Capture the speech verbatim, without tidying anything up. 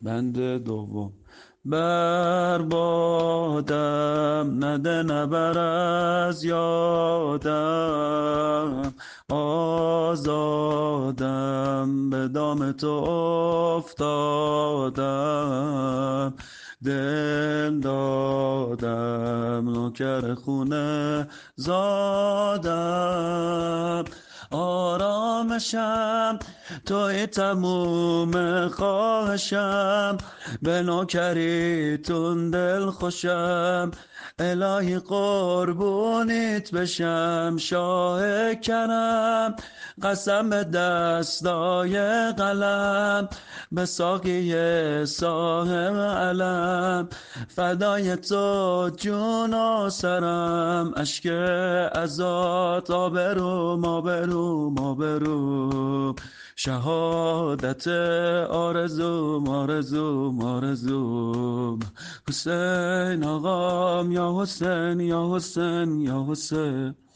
بند دوم. بر بادم نده نبر از یادم، آزادم به دام تو افتادم، دل دادم نوکر خونه زادم. آرامشم توی تموم خواهشم، به نوکریتون دل خوشم. الهی قربونیت بشم شاه کرم، قسم به دستای قلم، به ساقی صاحب علم. فدای تو جون و سرم، اشک ازاد آبروم آبروم آبروم. شهادت آرزوم آرزوم آرزوم. حسین آقام یا حسین یا حسین یا حسین.